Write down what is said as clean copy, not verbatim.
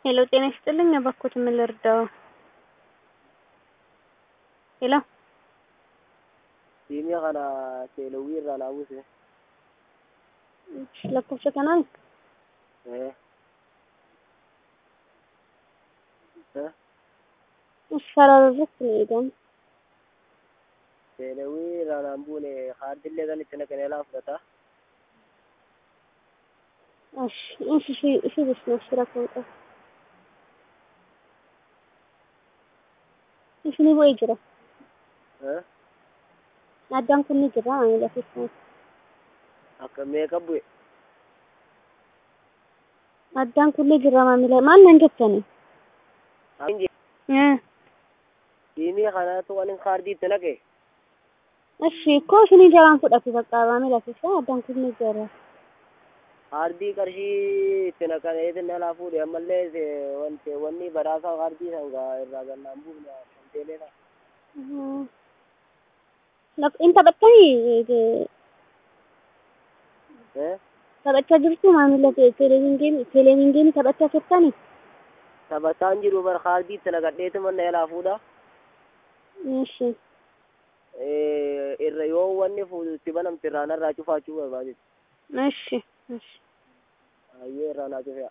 ሄሎ ጤና ይስጥልኝ እባክዎት ምን ልርዳዎ? ሄሎ Diimii kana teelawii irraa laawwise. lakkoofsa kanaan sarara irratti ni eegamu. Teelawii irraa naan buune kaardillee kan itti naqanii alaa fudhata. Ishi bisnees rakkoo qaba. Ishi ni bu'ee jira. Addaan kun ni jira maamila keessan. Akka meeqa bu'e? Addaan kun ni jira maamila maal nan jettani? Diimii kanaatu waan kaardii itti naqe. Ishi koo isinii jalaan fudhatu bakka maamila keessan addaan kun ni jira. Kaardii qarshii itti naqanii itti alaa fuudhe ammallee wanni badhaasaa kaardii sangaa irraa gannaan buufne kan teeleedha. Inta battanii taphachaa jirtu maamila televiiziyoonii taphachaa jirtani? Taphataan jiru bar kaardii itti naqadheetu manna alaa fuudha. Ishi. Irra yoo wanni itti banamte irraa narraa cufaachuu barbaade. Ishi. Ayyee irraa naa cufee.